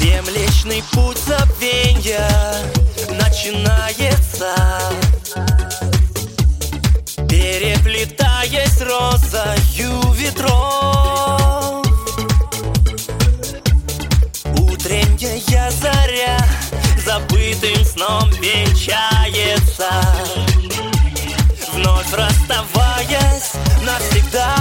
Млечный путь забвенья начинается, переплетаясь розою ветров. Утренняя заря забытым сном венчается, вновь расставаясь навсегда.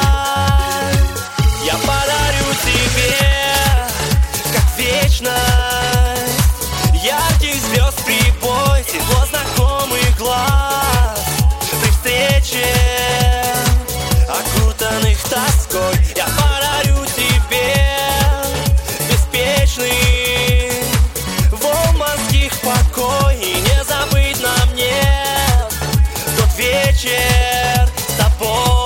Я подарю тебе как вечность ярких звезд прибой, тепло знакомых глаз при встрече, окутанных тоской. Я подарю тебе беспечный волн морских покой, и не забыть нам нет тот вечер с тобой.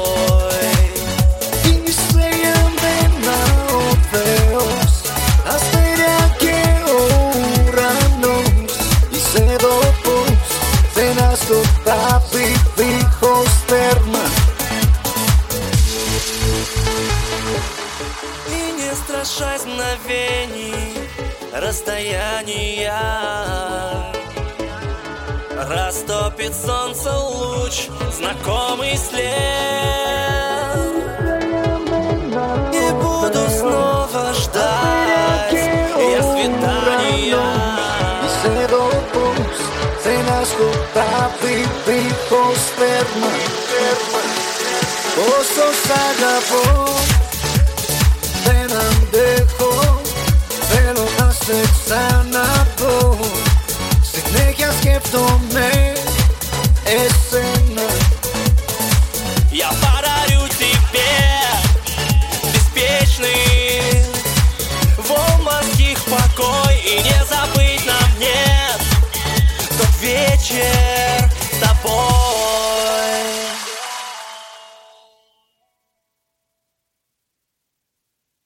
И не страшась мгновений расстояния, растопит солнце луч, знакомый след. Не буду снова ждать я свидания. Se nascosta vivo sperma Posso sagavo Se nam deho Velo na seksa na bo Се неќа скептоме